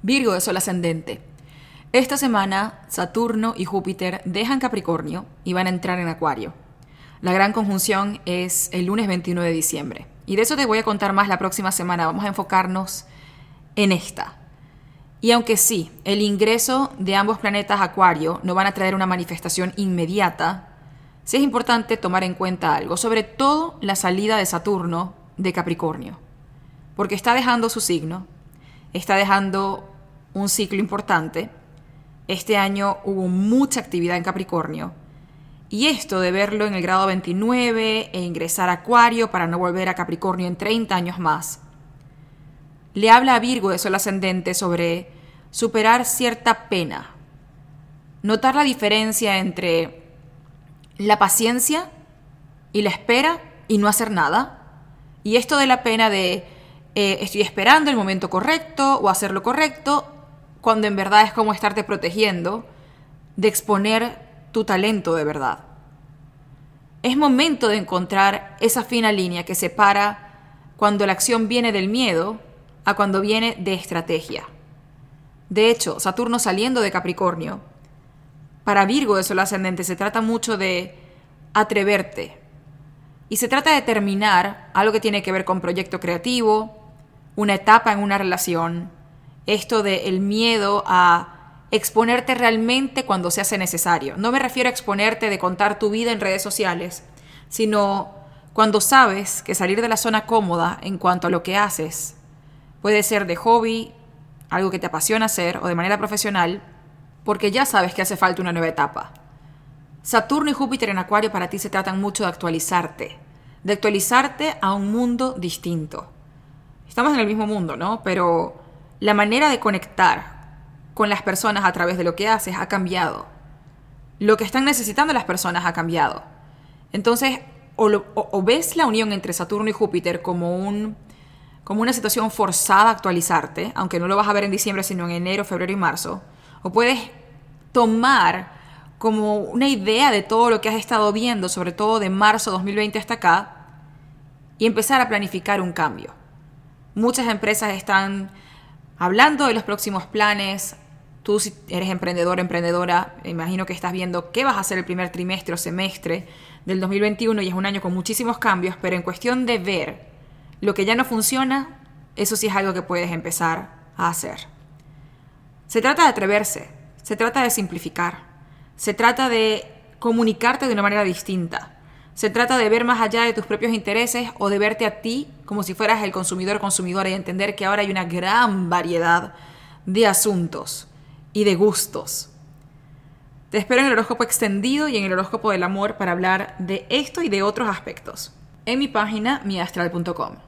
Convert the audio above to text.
Virgo de Sol ascendente. Esta semana, Saturno y Júpiter dejan Capricornio y van a entrar en Acuario. La gran conjunción es el lunes 21 de diciembre. Y de eso te voy a contar más la próxima semana. Vamos a enfocarnos en esta. Y aunque sí, el ingreso de ambos planetas a Acuario no van a traer una manifestación inmediata, sí es importante tomar en cuenta algo, sobre todo la salida de Saturno de Capricornio. Porque está dejando su signo, está dejando un ciclo importante. Este año hubo mucha actividad en Capricornio. Y esto de verlo en el grado 29 e ingresar a Acuario para no volver a Capricornio en 30 años más, le habla a Virgo de Sol ascendente sobre superar cierta pena. Notar la diferencia entre la paciencia y la espera y no hacer nada. Y esto de la pena de estoy esperando el momento correcto o hacer lo correcto, cuando en verdad es como estarte protegiendo de exponer tu talento de verdad. Es momento de encontrar esa fina línea que separa cuando la acción viene del miedo a cuando viene de estrategia. De hecho, Saturno saliendo de Capricornio, para Virgo de Sol ascendente se trata mucho de atreverte. Y se trata de terminar algo que tiene que ver con proyecto creativo, una etapa en una relación, esto de el miedo a exponerte realmente cuando se hace necesario. No me refiero a exponerte de contar tu vida en redes sociales, sino cuando sabes que salir de la zona cómoda en cuanto a lo que haces puede ser de hobby, algo que te apasiona hacer, o de manera profesional, porque ya sabes que hace falta una nueva etapa. Saturno y Júpiter en Acuario para ti se tratan mucho de actualizarte a un mundo distinto. Estamos en el mismo mundo, ¿no? Pero la manera de conectar con las personas a través de lo que haces ha cambiado. Lo que están necesitando las personas ha cambiado. Entonces, o ves la unión entre Saturno y Júpiter como una situación forzada a actualizarte, aunque no lo vas a ver en diciembre, sino en enero, febrero y marzo, o puedes tomar como una idea de todo lo que has estado viendo, sobre todo de marzo 2020 hasta acá, y empezar a planificar un cambio. Muchas empresas están hablando de los próximos planes. Tú, si eres emprendedor, emprendedora, imagino que estás viendo qué vas a hacer el primer trimestre o semestre del 2021 y es un año con muchísimos cambios, pero en cuestión de ver lo que ya no funciona, eso sí es algo que puedes empezar a hacer. Se trata de atreverse, se trata de simplificar, se trata de comunicarte de una manera distinta. Se trata de ver más allá de tus propios intereses o de verte a ti como si fueras el consumidora y entender que ahora hay una gran variedad de asuntos y de gustos. Te espero en el horóscopo extendido y en el horóscopo del amor para hablar de esto y de otros aspectos en mi página miastral.com.